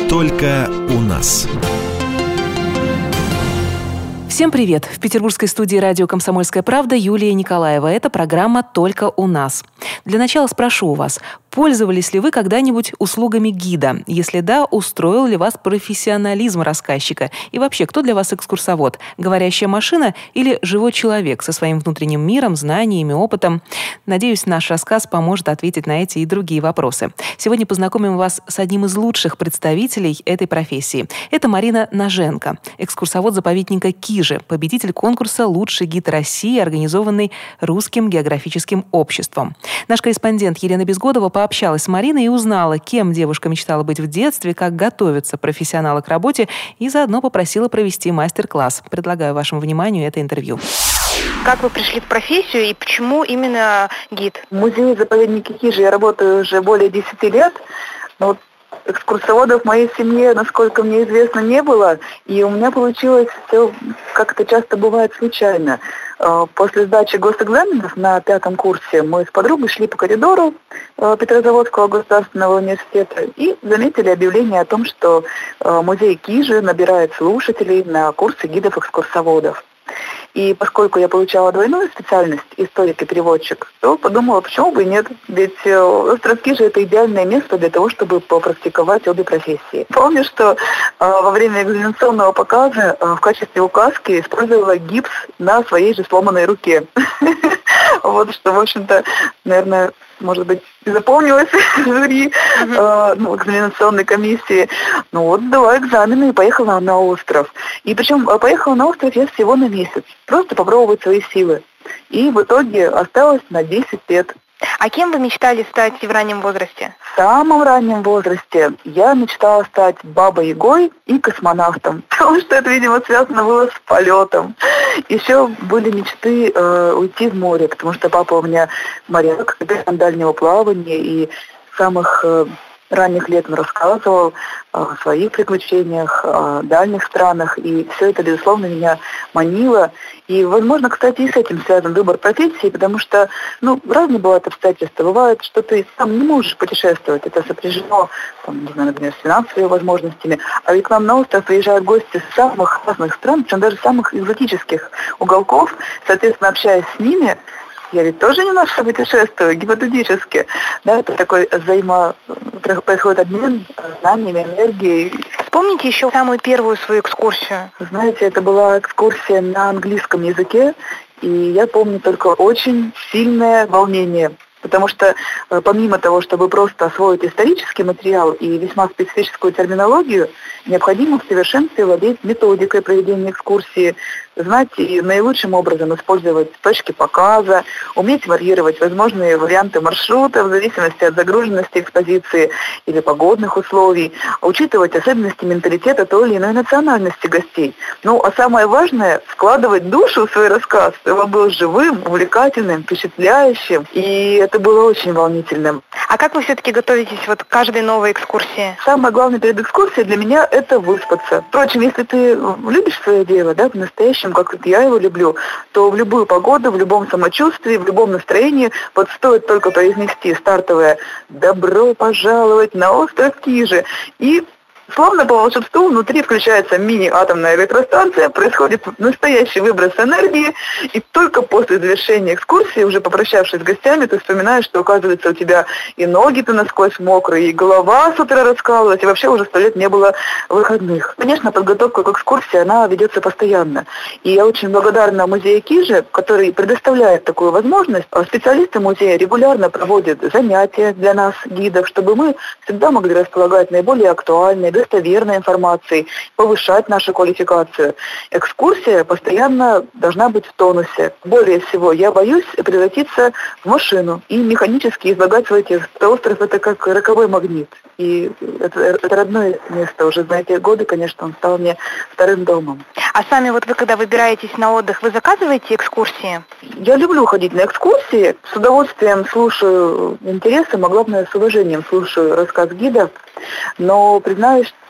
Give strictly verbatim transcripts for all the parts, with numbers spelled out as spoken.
Только у нас. Всем привет! В петербургской студии радио «Комсомольская правда» Юлия Николаева. Это программа «Только у нас». Для начала спрошу у вас, пользовались ли вы когда-нибудь услугами гида? Если да, устроил ли вас профессионализм рассказчика? И вообще, кто для вас экскурсовод? Говорящая машина или живой человек со своим внутренним миром, знаниями, опытом? Надеюсь, наш рассказ поможет ответить на эти и другие вопросы. Сегодня познакомим вас с одним из лучших представителей этой профессии. Это Марина Ноженко, экскурсовод заповедника Кижи, победитель конкурса «Лучший гид России», организованный Русским географическим обществом. Наш корреспондент Елена Безгодова пообщалась с Мариной и узнала, кем девушка мечтала быть в детстве, как готовятся профессионалы к работе, и заодно попросила провести мастер-класс. Предлагаю вашему вниманию это интервью. Как вы пришли в профессию и почему именно гид? В музее заповедника Кижи я работаю уже более десяти лет. Но вот экскурсоводов в моей семье, насколько мне известно, не было. И у меня получилось все, как это часто бывает, случайно. После сдачи госэкзаменов на пятом курсе мы с подругой шли по коридору Петрозаводского государственного университета и заметили объявление о том, что музей Кижи набирает слушателей на курсы гидов-экскурсоводов. И поскольку я получала двойную специальность, историк и переводчик, то подумала, почему бы и нет. Ведь остров Кижи – это идеальное место для того, чтобы попрактиковать обе профессии. Помню, что э, во время экзаменационного показа э, в качестве указки использовала гипс на своей же сломанной руке. Вот что, в общем-то, наверное, может быть, запомнилось жюри, э, ну, экзаменационной комиссии. Ну вот, давай экзамены и поехала на остров. И причем поехала на остров я всего на месяц. Просто попробовать свои силы. И в итоге осталось на десять лет. А кем вы мечтали стать в раннем возрасте? В самом раннем возрасте я мечтала стать бабой-ягой и космонавтом. Потому что это, видимо, связано было с полетом. Еще были мечты э, уйти в море, потому что папа у меня моряк, капитан дальнего плавания, и с самых э, ранних лет он рассказывал о своих приключениях, о дальних странах, и все это, безусловно, меня манило. И, возможно, кстати, и с этим связан выбор профессии, потому что, ну, разные бывают обстоятельства. Бывает, что ты сам не можешь путешествовать, это сопряжено, там, не знаю, например, с финансовыми возможностями, а ведь к нам на остров приезжают гости с самых разных стран, причем даже самых экзотических уголков, соответственно, общаясь с ними, я ведь тоже немножко путешествую, гипотетически. Да, это такой взаимо... происходит обмен знаниями, энергией. Вспомните еще самую первую свою экскурсию. Знаете, это была экскурсия на английском языке, и я помню только очень сильное волнение. Потому что помимо того, чтобы просто освоить исторический материал и весьма специфическую терминологию, необходимо в совершенстве владеть методикой проведения экскурсии, знать и наилучшим образом использовать точки показа, уметь варьировать возможные варианты маршрута в зависимости от загруженности экспозиции или погодных условий, учитывать особенности менталитета той или иной национальности гостей. Ну, а самое важное – вкладывать душу в свой рассказ, чтобы он был живым, увлекательным, впечатляющим, и это было очень волнительным. А как вы все-таки готовитесь вот к каждой новой экскурсии? Самое главное перед экскурсией для меня – это выспаться. Впрочем, если ты любишь свое дело, да, по-настоящему, как я его люблю, то в любую погоду, в любом самочувствии, в любом настроении, вот стоит только произнести стартовое «Добро пожаловать на остров Кижи» и словно по волшебству внутри включается мини-атомная электростанция, происходит настоящий выброс энергии, и только после завершения экскурсии, уже попрощавшись с гостями, ты вспоминаешь, что, оказывается, у тебя и ноги-то насквозь мокрые, и голова с утра раскалывалась, и вообще уже сто лет не было выходных. Конечно, подготовка к экскурсии, она ведется постоянно. И я очень благодарна музею Кижи, который предоставляет такую возможность. Специалисты музея регулярно проводят занятия для нас, гидов, чтобы мы всегда могли располагать наиболее актуальной, достоверной информацией, повышать нашу квалификацию. Экскурсия постоянно должна быть в тонусе. Более всего, я боюсь превратиться в машину и механически излагать свой текст. Остров – это как роковой магнит. И это, это родное место. Уже за эти годы, конечно, он стал мне вторым домом. А сами вот вы, когда выбираетесь на отдых, вы заказываете экскурсии? Я люблю ходить на экскурсии. С удовольствием слушаю интересы, а главное, с уважением слушаю рассказ гида. Но, признаюсь,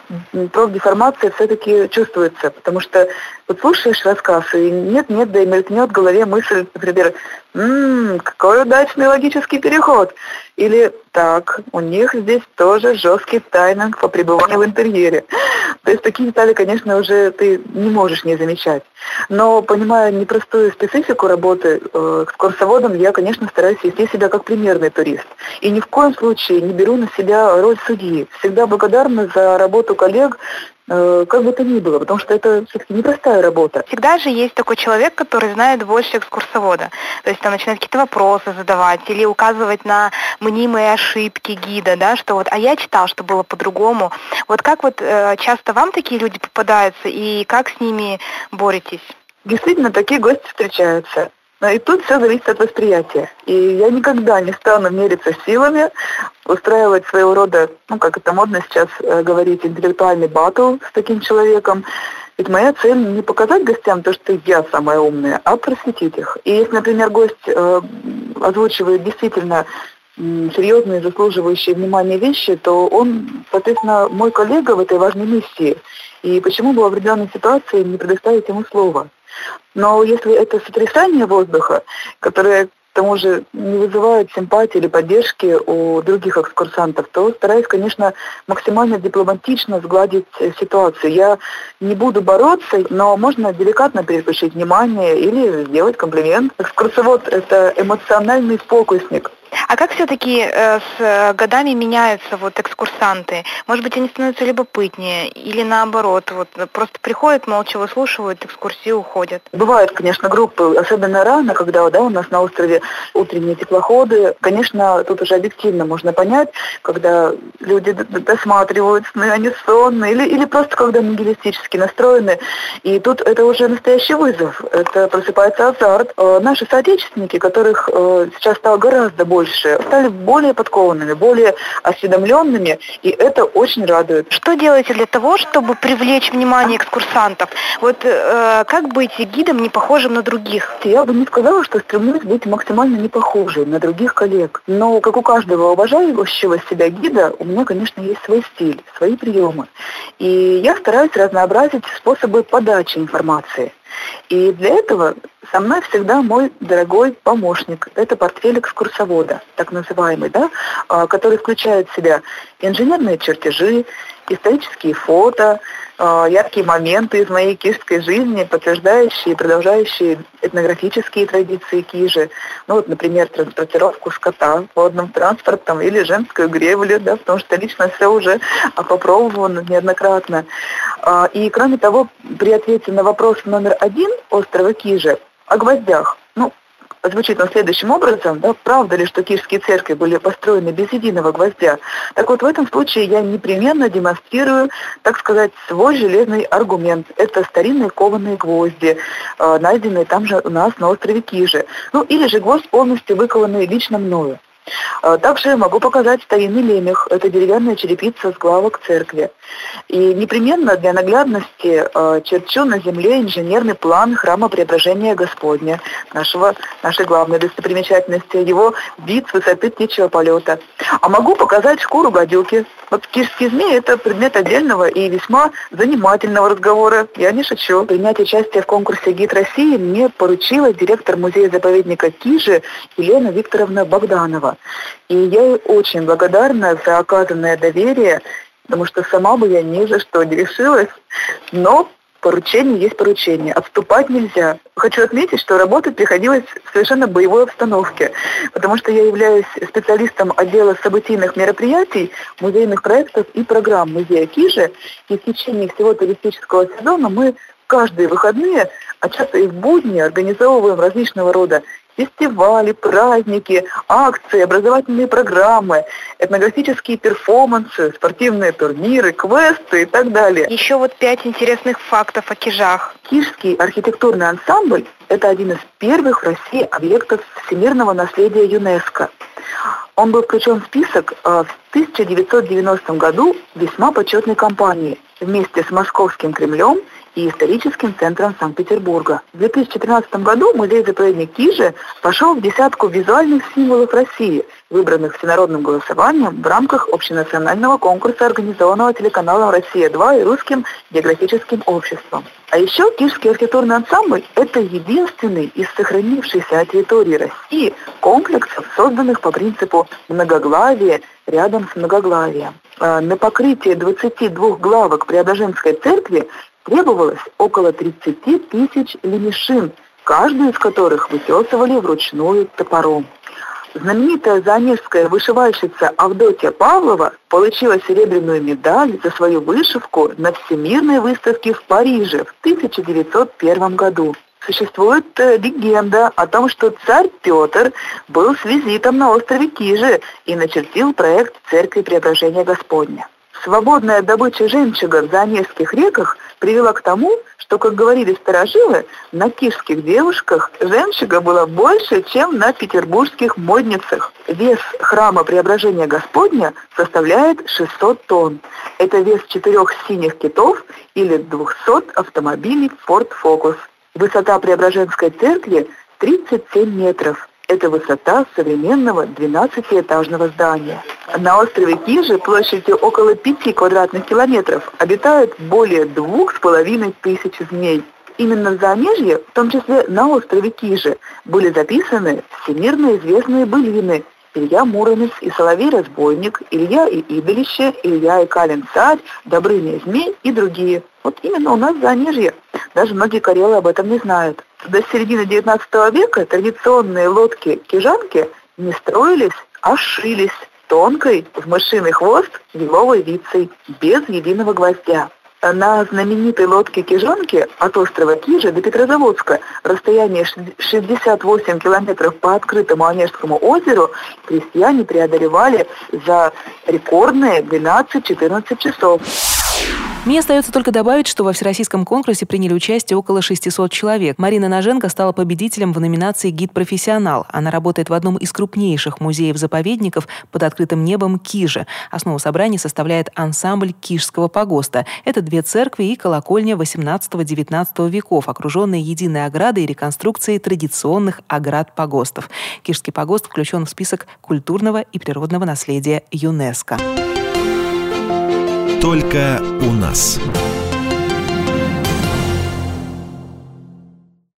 профдеформация все-таки чувствуется, потому что вот слушаешь рассказ, и нет-нет, да и мелькнет в голове мысль, например, «Ммм, какой удачный логический переход!» Или «Так, у них здесь тоже жесткий тайминг по пребыванию в интерьере». То есть такие детали, конечно, уже ты не можешь не замечать. Но, понимая непростую специфику работы э, экскурсоводом, я, конечно, стараюсь вести себя как примерный турист. И ни в коем случае не беру на себя роль судьи. Всегда благодарна за работу коллег, э, как бы то ни было, потому что это все-таки непростая работа. Всегда же есть такой человек, который знает больше экскурсовода. То есть там начинает какие-то вопросы задавать или указывать на мнимые ошибки гида, да, что вот, а я читал, что было по-другому. Вот как вот э, часто вам такие люди попадаются и как с ними боретесь? Действительно, такие гости встречаются. Но и тут все зависит от восприятия. И я никогда не стану мериться силами, устраивать своего рода, ну, как это модно сейчас э, говорить, интеллектуальный баттл с таким человеком. Ведь моя цель не показать гостям то, что я самая умная, а просветить их. И если, например, гость э, озвучивает действительно серьезные, заслуживающие внимания вещи, то он, соответственно, мой коллега в этой важной миссии. И почему бы в определенной ситуации не предоставить ему слово? Но если это сотрясание воздуха, которое к тому же не вызывает симпатии или поддержки у других экскурсантов, то стараюсь, конечно, максимально дипломатично сгладить ситуацию. Я не буду бороться, но можно деликатно переключить внимание или сделать комплимент. Экскурсовод – это эмоциональный фокусник. А как все-таки э, с годами меняются вот экскурсанты? Может быть, они становятся любопытнее или наоборот, вот просто приходят, молча выслушивают экскурсии, уходят? Бывают, конечно, группы, особенно рано, когда да, у нас на острове утренние теплоходы. Конечно, тут уже объективно можно понять, когда люди досматривают сны, они сонные, или, или просто когда нигилистически настроены. И тут это уже настоящий вызов, это просыпается азарт. Э, наши соотечественники, которых э, сейчас стало гораздо больше, больше, стали более подкованными, более осведомленными, и это очень радует. Что делаете для того, чтобы привлечь внимание экскурсантов? Вот э, как быть гидом не похожим на других? Я бы не сказала, что стремлюсь быть максимально не похожей на других коллег. Но, как у каждого уважающего себя гида, у меня, конечно, есть свой стиль, свои приемы. И я стараюсь разнообразить способы подачи информации. И для этого со мной всегда мой дорогой помощник. Это портфель экскурсовода, так называемый, да, который включает в себя инженерные чертежи, исторические фото, яркие моменты из моей кижской жизни, подтверждающие и продолжающие этнографические традиции Кижи. Ну вот, например, транспортировку скота водным транспортом или женскую гревлю, да, потому что лично все уже попробовано неоднократно. И, кроме того, при ответе на вопрос номер один острова Кижи о гвоздях, ну, звучит он следующим образом, да, правда ли, что кижские церкви были построены без единого гвоздя? Так вот, в этом случае я непременно демонстрирую, так сказать, свой железный аргумент. Это старинные кованые гвозди, э, найденные там же у нас на острове Кижи. Ну, или же гвоздь полностью выкованный лично мною. Также могу показать старинный лемех. Это деревянная черепица с главок церкви. И непременно для наглядности э, черчу на земле инженерный план храма Преображения Господня, нашего, нашей главной достопримечательности, его вид с высоты птичьего полета. А могу показать шкуру гадюки. Вот кижский змей – это предмет отдельного и весьма занимательного разговора. Я не шучу. Принять участие в конкурсе «Гид России» мне поручила директор музея-заповедника Кижи Елена Викторовна Богданова. И я ей очень благодарна за оказанное доверие, потому что сама бы я ни за что не решилась, но поручение есть поручение, отступать нельзя. Хочу отметить, что работать приходилось в совершенно боевой обстановке, потому что я являюсь специалистом отдела событийных мероприятий, музейных проектов и программ музея Кижи, и в течение всего туристического сезона мы каждые выходные, а часто и в будни, организовываем различного рода фестивали, праздники, акции, образовательные программы, этнографические перформансы, спортивные турниры, квесты и так далее. Еще вот пять интересных фактов о Кижах. Кижский архитектурный ансамбль – это один из первых в России объектов всемирного наследия ЮНЕСКО. Он был включен в список в тысяча девятьсот девяностом году весьма почетной компании вместе с Московским Кремлем и историческим центром Санкт-Петербурга. В две тысячи тринадцатом году музей-заповедник Кижи вошел в десятку визуальных символов России, выбранных всенародным голосованием в рамках общенационального конкурса, организованного телеканалом «Россия-два» и Русским географическим обществом. А еще Кижский архитектурный ансамбль – это единственный из сохранившихся на территории России комплексов, созданных по принципу многоглавия рядом с многоглавием. На покрытие двадцати двух главок Преображенской церкви требовалось около тридцати тысяч лемешин, каждую из которых вытесывали вручную топором. Знаменитая заонежская вышивальщица Авдотья Павлова получила серебряную медаль за свою вышивку на Всемирной выставке в Париже в тысяча девятьсот первом году. Существует э, легенда о том, что царь Петр был с визитом на острове Кижи и начертил проект Церкви Преображения Господня. Свободная добыча жемчуга в заонежских реках привела к тому, что, как говорили старожилы, на кижских девушках жемчуга было больше, чем на петербургских модницах. Вес храма Преображения Господня составляет шестьсот тонн. Это вес четырех синих китов или двухсот автомобилей Ford Focus. Высота Преображенской церкви тридцать семь метров. Это высота современного двенадцатиэтажного здания. На острове Кижи площадью около пяти квадратных километров обитают более двух с половиной тысяч змей. Именно в Заонежье, в том числе на острове Кижи, были записаны всемирно известные былины Илья Муромец и Соловей-разбойник, Илья и Идолище, Илья и Калин-царь, Добрыня и змей и другие. Вот именно у нас в Заонежье. Даже многие карелы об этом не знают. До середины девятнадцатого века традиционные лодки-кижанки не строились, а шились тонкой в мышиный хвост еловой вицей, без единого гвоздя. На знаменитой лодке Кижанки от острова Кижи до Петрозаводска, расстояние шестьдесят восемь километров по открытому Онежскому озеру, крестьяне преодолевали за рекордные двенадцать-четырнадцать часов. Мне остается только добавить, что во всероссийском конкурсе приняли участие около шестисот человек. Марина Ноженко стала победителем в номинации «Гид-профессионал». Она работает в одном из крупнейших музеев-заповедников под открытым небом Кижи. Основу собрания составляет ансамбль Кижского погоста. Это две церкви и колокольня восемнадцатого-девятнадцатого веков, окруженные единой оградой и реконструкцией традиционных оград погостов. Кижский погост включен в список культурного и природного наследия ЮНЕСКО. Только у нас.